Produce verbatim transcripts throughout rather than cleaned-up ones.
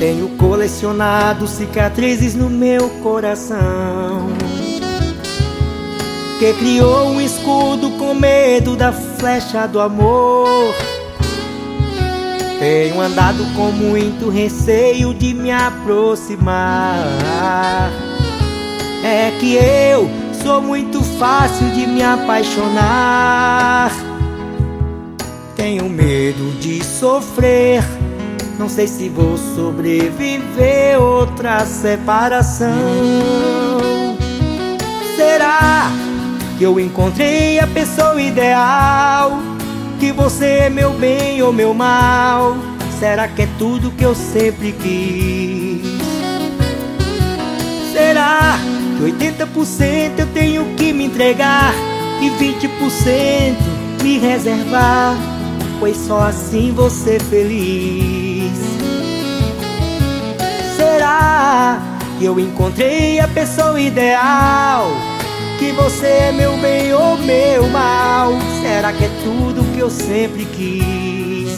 Tenho colecionado cicatrizes no meu coração, que criou um escudo com medo da flecha do amor. Tenho andado com muito receio de me aproximar. É que eu sou muito fácil de me apaixonar. Tenho medo de sofrer, não sei se vou sobreviver outra separação. Será que eu encontrei a pessoa ideal? Que você é meu bem ou meu mal? Será que é tudo que eu sempre quis? Será que oitenta por cento eu tenho que me entregar e vinte por cento me reservar? Pois só assim vou ser feliz. Será que eu encontrei a pessoa ideal? Que você é meu bem ou meu mal? Será que é tudo que eu sempre quis?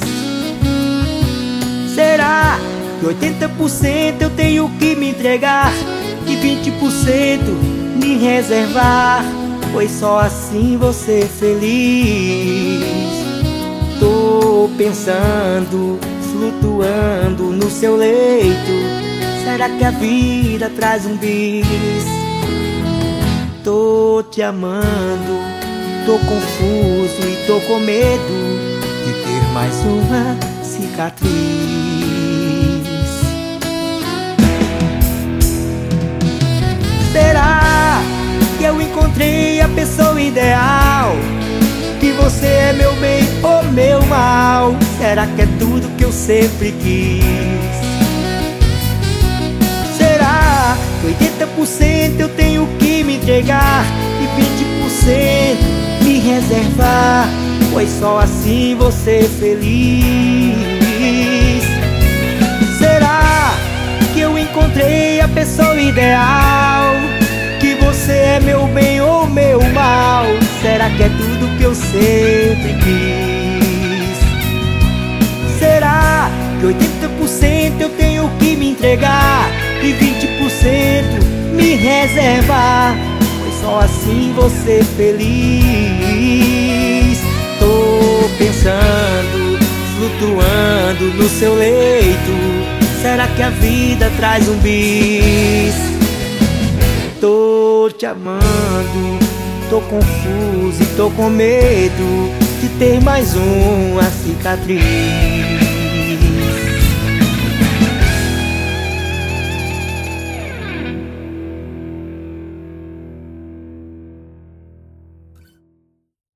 Será que oitenta por cento eu tenho que me entregar e vinte por cento me reservar? Pois só assim vou ser feliz. Tô pensando, flutuando no seu leito. Será que a vida traz um bis? Tô te amando, tô confuso e tô com medo de ter mais uma cicatriz. Será que eu encontrei a pessoa ideal? Que você é meu bem ou meu mal? Será que é tudo que eu sempre quis? Será que oitenta por cento eu tenho que me entregar e vinte por cento me reservar? Pois só assim vou ser feliz. Será que eu encontrei a pessoa ideal? Que você é meu bem ou meu mal? Será que é tudo que eu sempre quis? Será que oitenta por cento eu tenho que me entregar e vinte por cento me reservar? Pois só assim vou ser feliz. Tô pensando, flutuando no seu leito. Será que a vida traz um bis? Tô te amando, tô confuso e tô com medo de ter mais uma cicatriz.